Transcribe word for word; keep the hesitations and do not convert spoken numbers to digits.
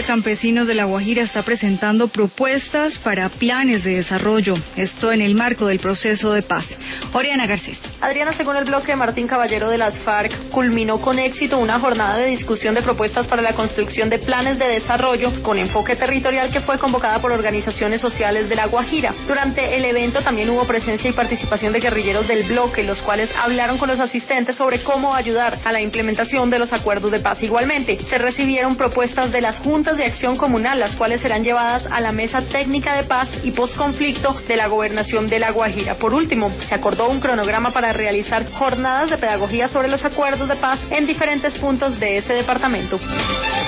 de Campesinos de La Guajira está presentando propuestas para planes de desarrollo, esto en el marco del proceso de paz. Oriana Garcés. Adriana, según el bloque de Martín Caballero de las FARC, culminó con éxito una jornada de discusión de propuestas para la construcción de planes de desarrollo con enfoque territorial que fue convocada por organizaciones sociales de La Guajira. Durante el evento también hubo presencia y participación de guerrilleros del bloque, los cuales hablaron con los asistentes sobre cómo ayudar a la implementación de los acuerdos de paz. Igualmente, se recibieron propuestas de las juntas de acción comunal, las cuales serán llevadas a la mesa técnica de paz y posconflicto de la gobernación de La Guajira. Por último, se acordó un cronograma para realizar jornadas de pedagogía sobre los acuerdos de paz en diferentes puntos de ese departamento.